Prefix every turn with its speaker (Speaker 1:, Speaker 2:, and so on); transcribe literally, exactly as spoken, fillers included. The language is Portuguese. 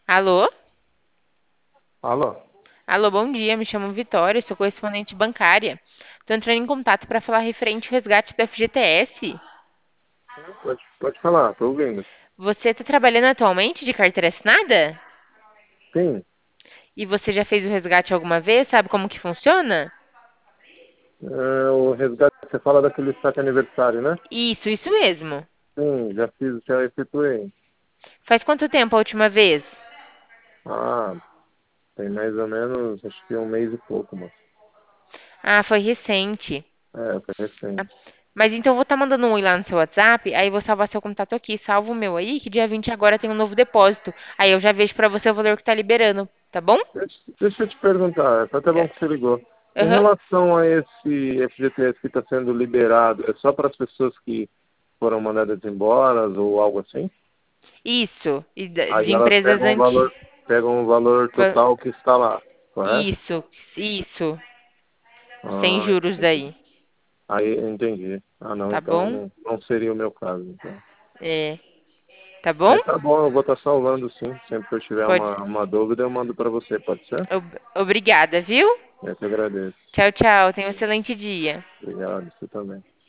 Speaker 1: Alô?
Speaker 2: Alô?
Speaker 1: Alô, bom dia. Me chamo Vitória, sou correspondente bancária. Estou entrando em contato para falar referente ao resgate do F G T S.
Speaker 2: Pode, pode falar, tô ouvindo.
Speaker 1: Você está trabalhando atualmente de carteira assinada?
Speaker 2: Sim,
Speaker 1: E você já fez o resgate alguma vez? Sabe como que funciona?
Speaker 2: é, o resgate, você fala daquele saque aniversário, né?
Speaker 1: Isso, isso mesmo.
Speaker 2: Sim, já fiz, já efetuei.
Speaker 1: Faz quanto tempo a última vez?
Speaker 2: Ah, tem mais ou menos, acho que um mês e pouco, mas
Speaker 1: Ah, foi recente.
Speaker 2: é, foi
Speaker 1: Ah,
Speaker 2: recente.
Speaker 1: Mas então eu vou estar mandando um oi lá no seu WhatsApp, aí eu vou salvar seu contato aqui, salva o meu aí, que dia vinte agora tem um novo depósito. Aí eu já vejo para você o valor que tá liberando, tá bom?
Speaker 2: Deixa, deixa eu te perguntar, foi até bom que você ligou. Em
Speaker 1: Aham.
Speaker 2: relação a esse F G T S que está sendo liberado, é só para as pessoas que foram mandadas embora ou algo assim?
Speaker 1: Isso, e da- de
Speaker 2: Aí elas
Speaker 1: empresas
Speaker 2: pegam o
Speaker 1: antigas.
Speaker 2: valor, pegam o valor total que está lá, correto?
Speaker 1: Isso, isso, sem
Speaker 2: Ah,
Speaker 1: juros
Speaker 2: entendi.
Speaker 1: daí,
Speaker 2: Aí, entendi. Ah, não,
Speaker 1: tá
Speaker 2: então
Speaker 1: bom?
Speaker 2: não, não seria o meu caso, então.
Speaker 1: É, tá bom?
Speaker 2: Mas tá bom, eu vou estar salvando sim. Sempre que eu tiver
Speaker 1: Pode.
Speaker 2: uma, uma dúvida, eu mando para você, pode ser?
Speaker 1: Ob- Obrigada, viu?
Speaker 2: Eu te agradeço.
Speaker 1: Tchau, tchau. Tenha um excelente dia.
Speaker 2: Obrigado, você também.